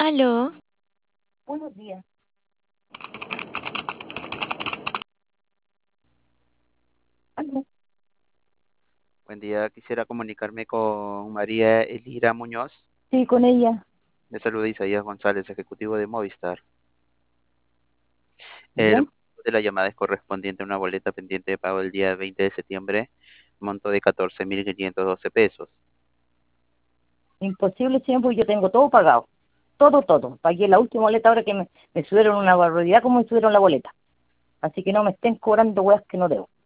Aló, Buenos días. Aló. Buen día, quisiera comunicarme con María Elira Muñoz. Sí, con ella. Le saluda Isaías González, ejecutivo de Movistar. El Bien. monto de la llamada es correspondiente a una boleta pendiente de pago el día 20 de septiembre, monto de 14.512 pesos. Imposible, señor, porque yo tengo todo pagado. Todo, todo. Pagué la última boleta ahora que me subieron una barbaridad como me subieron la boleta. Así que no me estén cobrando weas que no debo.